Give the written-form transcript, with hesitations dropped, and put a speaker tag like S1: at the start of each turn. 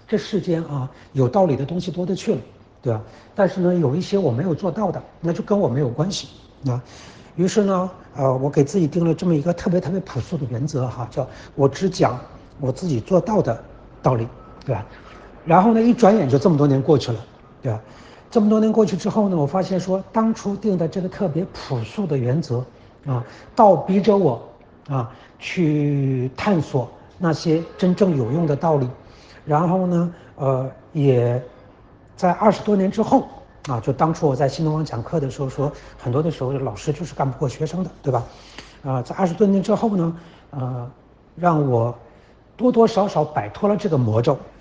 S1: 这世间啊，有道理的东西多得去了，对吧？但是呢，有一些我没有做到的，那就跟我没有关系啊。于是呢，我给自己定了这么一个特别特别朴素的原则哈，叫我只讲我自己做到的道理，对吧？然后呢，一转眼就这么多年过去了，对吧？这么多年过去之后呢，我发现说，当初定的这个特别朴素的原则啊，倒逼着我啊去探索那些真正有用的道理。然后呢，也在20多年之后啊，就当初我在新东方讲课的时候说，很多的时候老师就是干不过学生的，对吧？在20多年之后呢，让我多多少少摆脱了这个魔咒